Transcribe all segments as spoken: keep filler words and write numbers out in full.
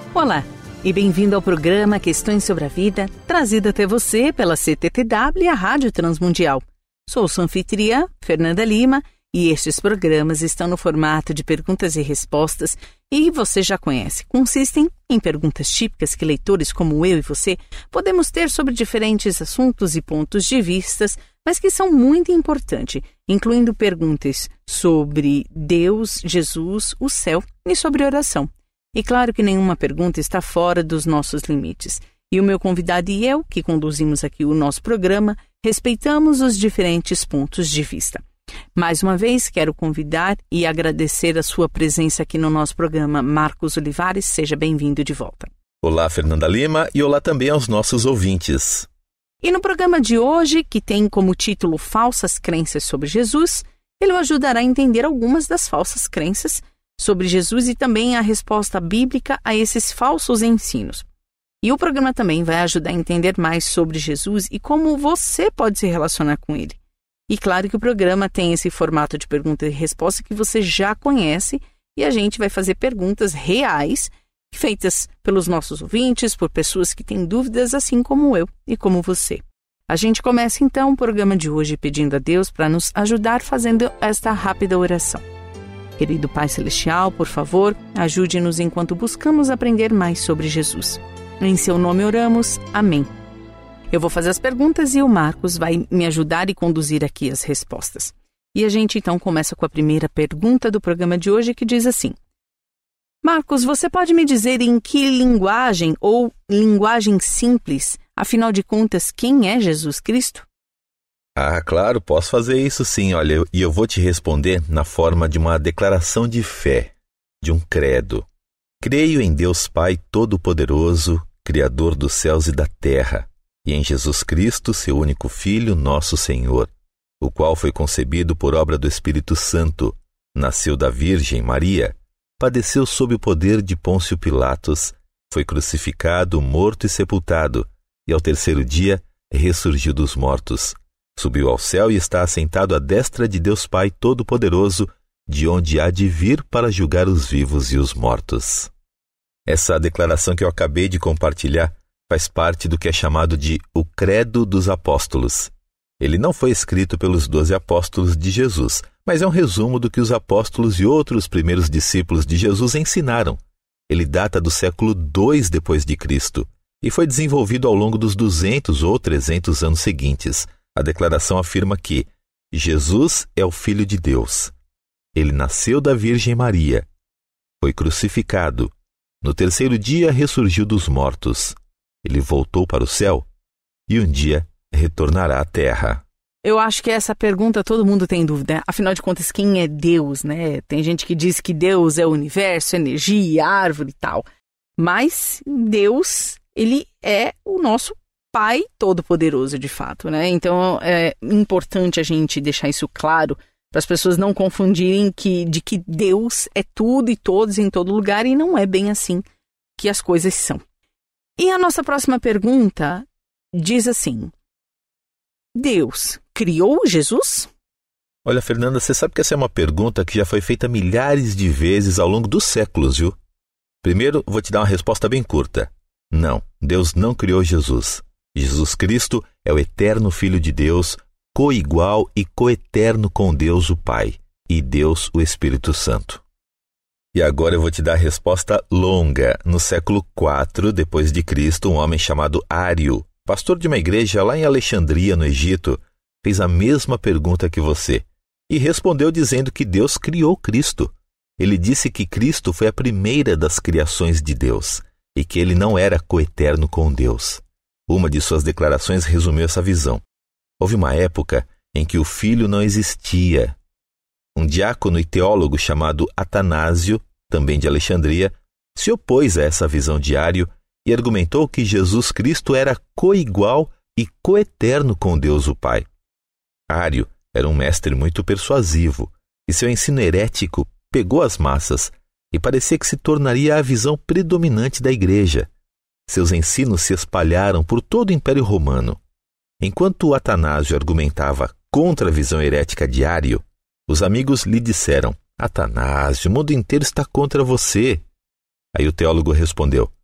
Olá e bem-vindo ao programa Questões sobre a Vida, trazido até você pela C T T W e a Rádio Transmundial. Sou sua anfitriã, Fernanda Lima, e estes programas estão no formato de perguntas e respostas e você já conhece. Consistem em perguntas típicas que leitores como eu e você podemos ter sobre diferentes assuntos e pontos de vistas, mas que são muito importantes, incluindo perguntas sobre Deus, Jesus, o céu e sobre oração. E claro que nenhuma pergunta está fora dos nossos limites. E o meu convidado e eu, que conduzimos aqui o nosso programa, respeitamos os diferentes pontos de vista. Mais uma vez, quero convidar e agradecer a sua presença aqui no nosso programa. Marcos Olivares, seja bem-vindo de volta. Olá, Fernanda Lima, e olá também aos nossos ouvintes. E no programa de hoje, que tem como título Falsas Crenças sobre Jesus, ele o ajudará a entender algumas das falsas crenças sobre Jesus e também a resposta bíblica a esses falsos ensinos. E o programa também vai ajudar a entender mais sobre Jesus e como você pode se relacionar com ele. E claro que o programa tem esse formato de pergunta e resposta que você já conhece e a gente vai fazer perguntas reais feitas pelos nossos ouvintes, por pessoas que têm dúvidas assim como eu e como você. A gente começa então o programa de hoje pedindo a Deus para nos ajudar fazendo esta rápida oração. Querido Pai Celestial, por favor, ajude-nos enquanto buscamos aprender mais sobre Jesus. Em seu nome oramos. Amém. Eu vou fazer as perguntas e o Marcos vai me ajudar e conduzir aqui as respostas. E a gente então começa com a primeira pergunta do programa de hoje que diz assim: Marcos, você pode me dizer em que linguagem ou linguagem simples, afinal de contas, quem é Jesus Cristo? Ah, claro, posso fazer isso sim, olha, eu, e eu vou te responder na forma de uma declaração de fé, de um credo. Creio em Deus Pai Todo-Poderoso, Criador dos céus e da terra, e em Jesus Cristo, seu único Filho, nosso Senhor, o qual foi concebido por obra do Espírito Santo, nasceu da Virgem Maria, padeceu sob o poder de Pôncio Pilatos, foi crucificado, morto e sepultado, e ao terceiro dia ressurgiu dos mortos. Subiu ao céu e está assentado à destra de Deus Pai Todo-Poderoso, de onde há de vir para julgar os vivos e os mortos. Essa declaração que eu acabei de compartilhar faz parte do que é chamado de o Credo dos Apóstolos. Ele não foi escrito pelos doze apóstolos de Jesus, mas é um resumo do que os apóstolos e outros primeiros discípulos de Jesus ensinaram. Ele data do século dois depois de Cristo e foi desenvolvido ao longo dos duzentos ou trezentos anos seguintes. A declaração afirma que Jesus é o Filho de Deus. Ele nasceu da Virgem Maria, foi crucificado, no terceiro dia ressurgiu dos mortos. Ele voltou para o céu e um dia retornará à terra. Eu acho que essa pergunta todo mundo tem dúvida. Afinal de contas, quem é Deus, né? Tem gente que diz que Deus é o universo, energia, árvore e tal. Mas Deus, ele é o nosso Pai Todo-Poderoso, de fato, né? Então é importante a gente deixar isso claro para as pessoas não confundirem que, de que Deus é tudo e todos em todo lugar e não é bem assim que as coisas são. E a nossa próxima pergunta diz assim: Deus criou Jesus? Olha, Fernanda, você sabe que essa é uma pergunta que já foi feita milhares de vezes ao longo dos séculos, viu? Primeiro, vou te dar uma resposta bem curta. Não, Deus não criou Jesus. Jesus Cristo é o eterno Filho de Deus, coigual e coeterno com Deus o Pai e Deus o Espírito Santo. E agora eu vou te dar a resposta longa. No século quatro depois de Cristo, um homem chamado Ário, pastor de uma igreja lá em Alexandria, no Egito, fez a mesma pergunta que você e respondeu dizendo que Deus criou Cristo. Ele disse que Cristo foi a primeira das criações de Deus e que ele não era coeterno com Deus. Uma de suas declarações resumiu essa visão. Houve uma época em que o Filho não existia. Um diácono e teólogo chamado Atanásio, também de Alexandria, se opôs a essa visão de Ário e argumentou que Jesus Cristo era coigual e coeterno com Deus o Pai. Ário era um mestre muito persuasivo e seu ensino herético pegou as massas e parecia que se tornaria a visão predominante da igreja. Seus ensinos se espalharam por todo o Império Romano. Enquanto Atanásio argumentava contra a visão herética de Ário, os amigos lhe disseram: Atanásio, o mundo inteiro está contra você. Aí o teólogo respondeu: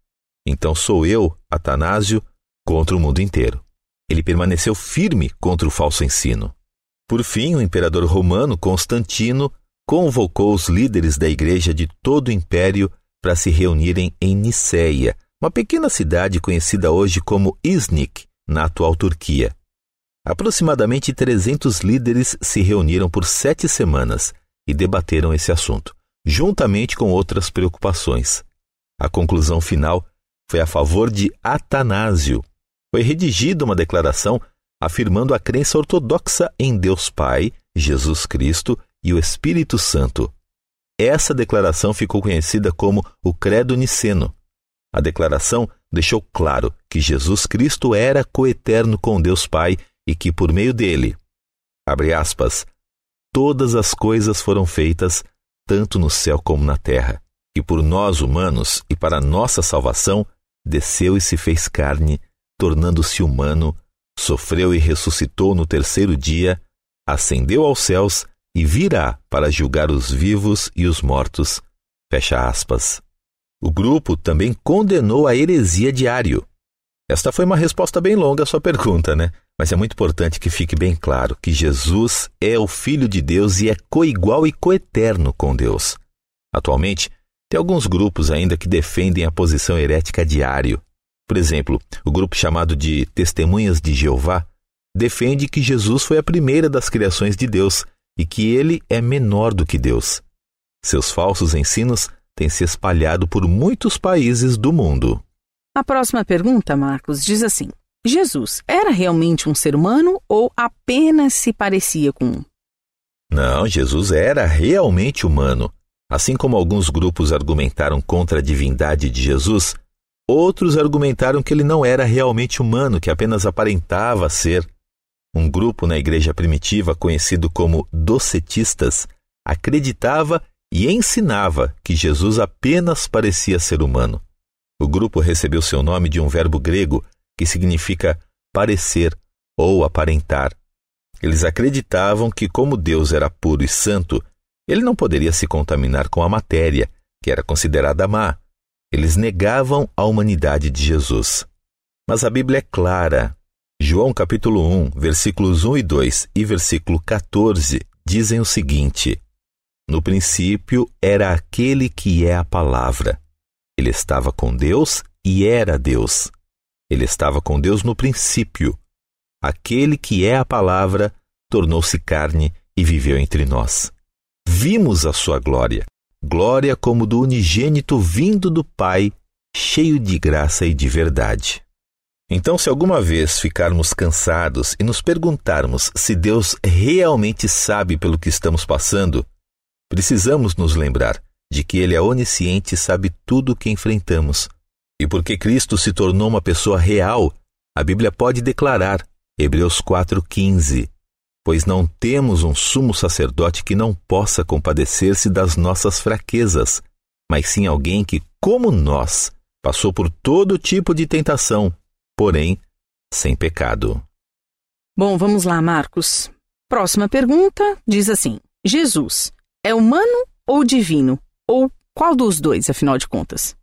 Então sou eu, Atanásio, contra o mundo inteiro. Ele permaneceu firme contra o falso ensino. Por fim, o imperador romano Constantino convocou os líderes da igreja de todo o império para se reunirem em Niceia, uma pequena cidade conhecida hoje como Iznik, na atual Turquia. Aproximadamente trezentos líderes se reuniram por sete semanas e debateram esse assunto, juntamente com outras preocupações. A conclusão final foi a favor de Atanásio. Foi redigida uma declaração afirmando a crença ortodoxa em Deus Pai, Jesus Cristo e o Espírito Santo. Essa declaração ficou conhecida como o Credo Niceno. A declaração deixou claro que Jesus Cristo era coeterno com Deus Pai e que por meio dele, abre aspas, todas as coisas foram feitas, tanto no céu como na terra, que por nós humanos e para nossa salvação desceu e se fez carne, tornando-se humano, sofreu e ressuscitou no terceiro dia, ascendeu aos céus e virá para julgar os vivos e os mortos. Fecha aspas. O grupo também condenou a heresia de Ário. Esta foi uma resposta bem longa à sua pergunta, né? Mas é muito importante que fique bem claro que Jesus é o Filho de Deus e é coigual e coeterno com Deus. Atualmente, tem alguns grupos ainda que defendem a posição herética de Ário. Por exemplo, o grupo chamado de Testemunhas de Jeová defende que Jesus foi a primeira das criações de Deus e que ele é menor do que Deus. Seus falsos ensinos têm se espalhado por muitos países do mundo. A próxima pergunta, Marcos, diz assim: Jesus era realmente um ser humano ou apenas se parecia com um? Não, Jesus era realmente humano. Assim como alguns grupos argumentaram contra a divindade de Jesus, outros argumentaram que ele não era realmente humano, que apenas aparentava ser. Um grupo na igreja primitiva, conhecido como docetistas, acreditava e ensinava que Jesus apenas parecia ser humano. O grupo recebeu seu nome de um verbo grego que significa parecer ou aparentar. Eles acreditavam que, como Deus era puro e santo, ele não poderia se contaminar com a matéria, que era considerada má. Eles negavam a humanidade de Jesus. Mas a Bíblia é clara. João capítulo um, versículos um e dois e versículo quatorze dizem o seguinte: no princípio era aquele que é a palavra. Ele estava com Deus e era Deus. Ele estava com Deus no princípio. Aquele que é a palavra tornou-se carne e viveu entre nós. Vimos a sua glória, glória como do unigênito vindo do Pai, cheio de graça e de verdade. Então, se alguma vez ficarmos cansados e nos perguntarmos se Deus realmente sabe pelo que estamos passando, precisamos nos lembrar de que Ele é onisciente e sabe tudo o que enfrentamos. E porque Cristo se tornou uma pessoa real, a Bíblia pode declarar, Hebreus quatro, quinze, pois não temos um sumo sacerdote que não possa compadecer-se das nossas fraquezas, mas sim alguém que, como nós, passou por todo tipo de tentação, porém, sem pecado. Bom, vamos lá, Marcos. Próxima pergunta diz assim: Jesus é humano ou divino? Ou qual dos dois, afinal de contas?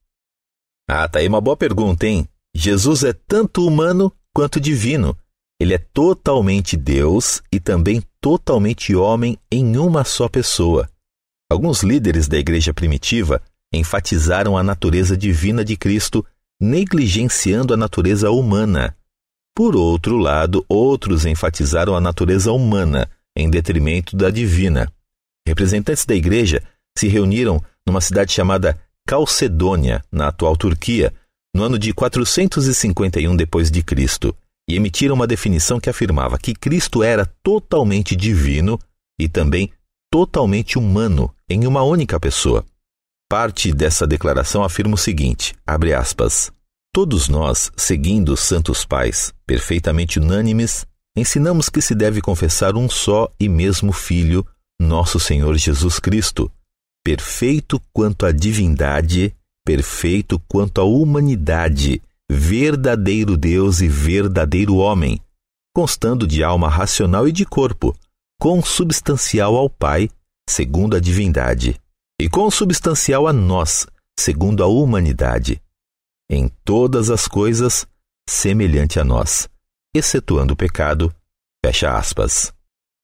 Ah, tá aí uma boa pergunta, hein? Jesus é tanto humano quanto divino. Ele é totalmente Deus e também totalmente homem em uma só pessoa. Alguns líderes da igreja primitiva enfatizaram a natureza divina de Cristo, negligenciando a natureza humana. Por outro lado, outros enfatizaram a natureza humana, em detrimento da divina. Representantes da igreja se reuniram numa cidade chamada Calcedônia, na atual Turquia, no ano de quatrocentos e cinquenta e um depois de Cristo, e emitiram uma definição que afirmava que Cristo era totalmente divino e também totalmente humano em uma única pessoa. Parte dessa declaração afirma o seguinte, abre aspas, todos nós, seguindo os santos pais, perfeitamente unânimes, ensinamos que se deve confessar um só e mesmo Filho, nosso Senhor Jesus Cristo, perfeito quanto à divindade, perfeito quanto à humanidade, verdadeiro Deus e verdadeiro homem, constando de alma racional e de corpo, consubstancial ao Pai, segundo a divindade, e consubstancial a nós, segundo a humanidade. em todas as coisas, semelhante a nós, excetuando o pecado, fecha aspas.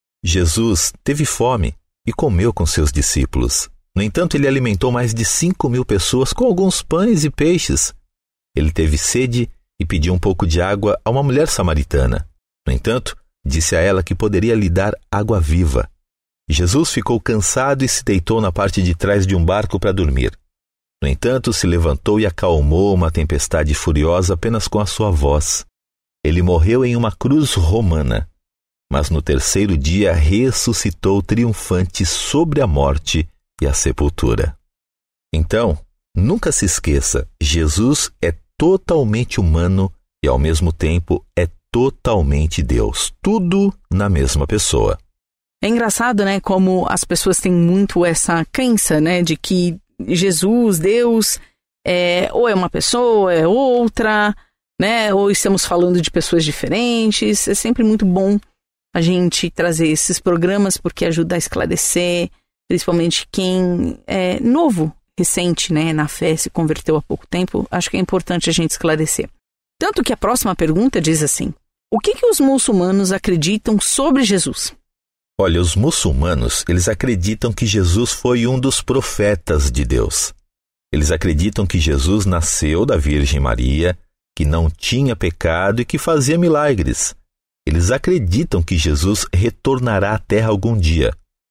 Jesus teve fome e comeu com seus discípulos. No entanto, ele alimentou mais de cinco mil pessoas com alguns pães e peixes. Ele teve sede e pediu um pouco de água a uma mulher samaritana. No entanto, disse a ela que poderia lhe dar água viva. Jesus ficou cansado e se deitou na parte de trás de um barco para dormir. No entanto, se levantou e acalmou uma tempestade furiosa apenas com a sua voz. Ele morreu em uma cruz romana, mas no terceiro dia ressuscitou triunfante sobre a morte e a sepultura. Então, nunca se esqueça, Jesus é totalmente humano e ao mesmo tempo é totalmente Deus, tudo na mesma pessoa. É engraçado, né, como as pessoas têm muito essa crença, né, de que Jesus, Deus, é, ou é uma pessoa, é outra, né, ou estamos falando de pessoas diferentes. É sempre muito bom a gente trazer esses programas porque ajuda a esclarecer, principalmente quem é novo, recente, né, na fé, se converteu há pouco tempo. Acho que é importante a gente esclarecer. Tanto que a próxima pergunta diz assim: o que que os muçulmanos acreditam sobre Jesus? Olha, os muçulmanos, eles acreditam que Jesus foi um dos profetas de Deus. Eles acreditam que Jesus nasceu da Virgem Maria, que não tinha pecado e que fazia milagres. Eles acreditam que Jesus retornará à Terra algum dia.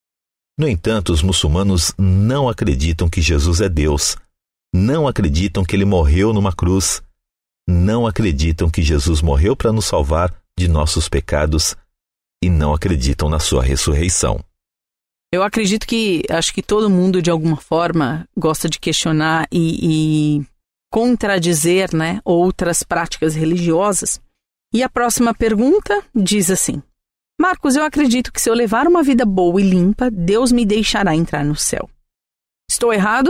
No entanto, os muçulmanos não acreditam que Jesus é Deus. Não acreditam que ele morreu numa cruz. Não acreditam que Jesus morreu para nos salvar de nossos pecados e não acreditam na sua ressurreição. Eu acredito que, acho que todo mundo de alguma forma gosta de questionar e, e contradizer, né, outras práticas religiosas. E a próxima pergunta diz assim: Marcos, eu acredito que se eu levar uma vida boa e limpa, Deus me deixará entrar no céu. Estou errado?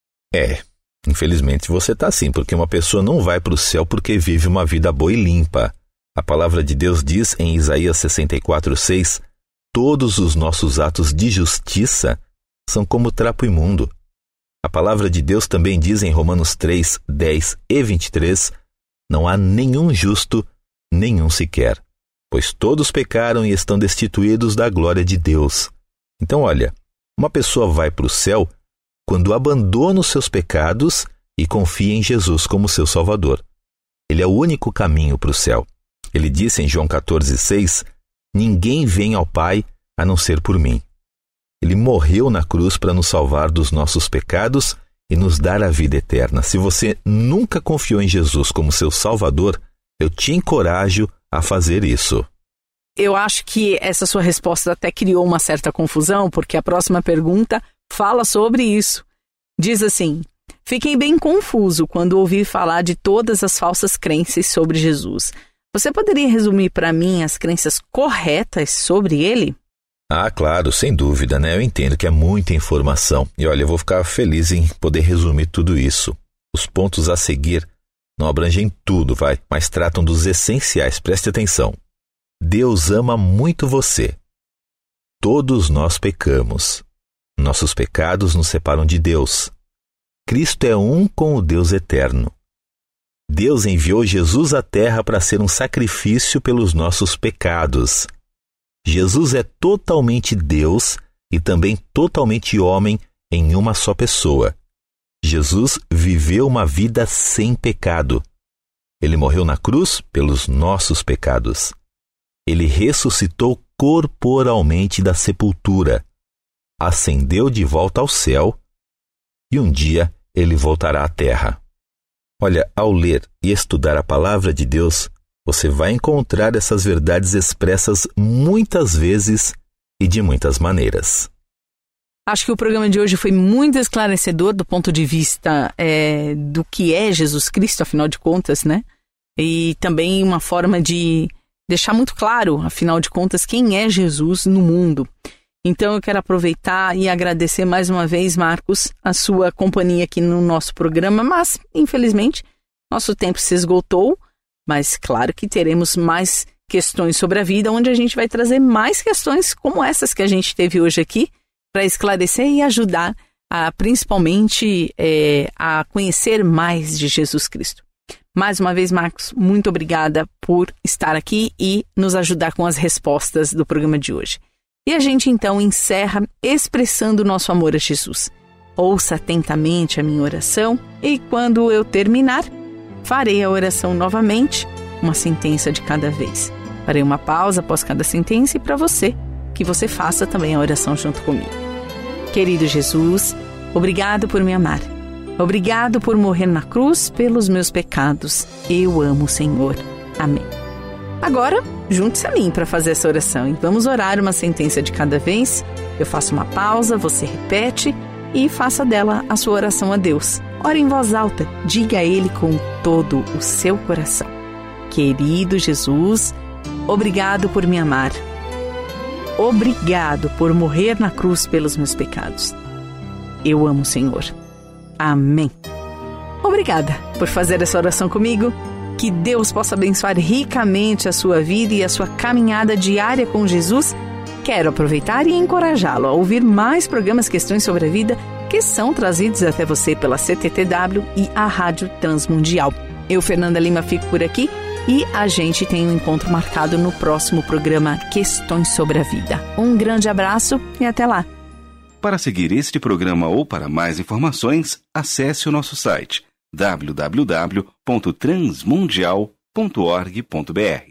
É, infelizmente você está sim, porque uma pessoa não vai para o céu porque vive uma vida boa e limpa. A palavra de Deus diz em Isaías sessenta e quatro, seis, todos os nossos atos de justiça são como trapo imundo. A palavra de Deus também diz em Romanos três, dez e vinte e três, não há nenhum justo, nenhum sequer, pois todos pecaram e estão destituídos da glória de Deus. Então, olha, uma pessoa vai para o céu quando abandona os seus pecados e confia em Jesus como seu Salvador. Ele é o único caminho para o céu. Ele disse em João quatorze, seis, ninguém vem ao Pai a não ser por mim. Ele morreu na cruz para nos salvar dos nossos pecados e nos dar a vida eterna. Se você nunca confiou em Jesus como seu Salvador, eu te encorajo a fazer isso. Eu acho que essa sua resposta até criou uma certa confusão, porque a próxima pergunta fala sobre isso. Diz assim: fiquei bem confuso quando ouvi falar de todas as falsas crenças sobre Jesus. Você poderia resumir para mim as crenças corretas sobre ele? Ah, claro, sem dúvida, né? Eu entendo que é muita informação. E olha, eu vou ficar feliz em poder resumir tudo isso. Os pontos a seguir não abrangem tudo, vai, mas tratam dos essenciais. Preste atenção. Deus ama muito você. Todos nós pecamos. Nossos pecados nos separam de Deus. Cristo é um com o Deus eterno. Deus enviou Jesus à Terra para ser um sacrifício pelos nossos pecados. Jesus é totalmente Deus e também totalmente homem em uma só pessoa. Jesus viveu uma vida sem pecado. Ele morreu na cruz pelos nossos pecados. Ele ressuscitou corporalmente da sepultura, ascendeu de volta ao céu e um dia ele voltará à terra. Olha, ao ler e estudar a palavra de Deus, você vai encontrar essas verdades expressas muitas vezes e de muitas maneiras. Acho que o programa de hoje foi muito esclarecedor do ponto de vista é, do que é Jesus Cristo, afinal de contas, né? E também uma forma de deixar muito claro, afinal de contas, quem é Jesus no mundo. Então eu quero aproveitar e agradecer mais uma vez, Marcos, a sua companhia aqui no nosso programa, mas, infelizmente, nosso tempo se esgotou, mas claro que teremos mais questões sobre a vida, onde a gente vai trazer mais questões como essas que a gente teve hoje aqui, para esclarecer e ajudar, a, principalmente, é, a conhecer mais de Jesus Cristo. Mais uma vez, Marcos, muito obrigada por estar aqui e nos ajudar com as respostas do programa de hoje. E a gente então encerra expressando o nosso amor a Jesus. Ouça atentamente a minha oração e quando eu terminar, farei a oração novamente, uma sentença de cada vez. Farei uma pausa após cada sentença e para você, que você faça também a oração junto comigo. Querido Jesus, obrigado por me amar. Obrigado por morrer na cruz pelos meus pecados. Eu amo o Senhor. Amém. Agora, junte-se a mim para fazer essa oração e vamos orar uma sentença de cada vez. Eu faço uma pausa, você repete e faça dela a sua oração a Deus. Ore em voz alta, diga a Ele com todo o seu coração. Querido Jesus, obrigado por me amar. Obrigado por morrer na cruz pelos meus pecados. Eu amo o Senhor. Amém. Obrigada por fazer essa oração comigo. Que Deus possa abençoar ricamente a sua vida e a sua caminhada diária com Jesus. Quero aproveitar e encorajá-lo a ouvir mais programas Questões sobre a Vida que são trazidos até você pela C T T W e a Rádio Transmundial. Eu, Fernanda Lima, fico por aqui e a gente tem um encontro marcado no próximo programa Questões sobre a Vida. Um grande abraço e até lá. Para seguir este programa ou para mais informações, acesse o nosso site w w w ponto transmundial ponto org ponto b r.